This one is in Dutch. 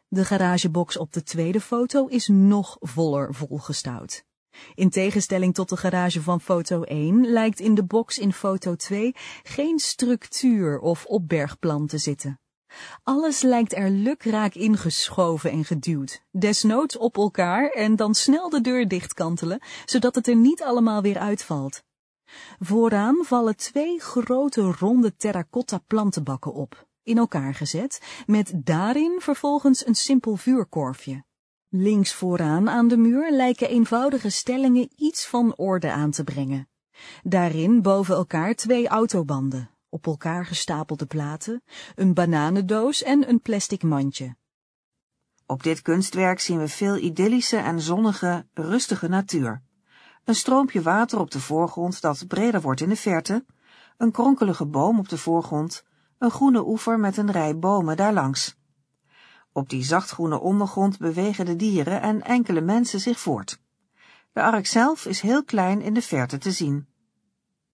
De garagebox op de tweede foto is nog voller volgestouwd. In tegenstelling tot de garage van foto 1 lijkt in de box in foto 2 geen structuur of opbergplan te zitten. Alles lijkt er lukraak ingeschoven en geduwd, desnoods op elkaar en dan snel de deur dichtkantelen, zodat het er niet allemaal weer uitvalt. Vooraan vallen 2 grote ronde terracotta plantenbakken op, in elkaar gezet, met daarin vervolgens een simpel vuurkorfje. Links vooraan aan de muur lijken eenvoudige stellingen iets van orde aan te brengen. Daarin boven elkaar 2 autobanden, op elkaar gestapelde platen, een bananendoos en een plastic mandje. Op dit kunstwerk zien we veel idyllische en zonnige, rustige natuur. Een stroompje water op de voorgrond dat breder wordt in de verte, een kronkelige boom op de voorgrond, een groene oever met een rij bomen daarlangs. Op die zachtgroene ondergrond bewegen de dieren en enkele mensen zich voort. De ark zelf is heel klein in de verte te zien.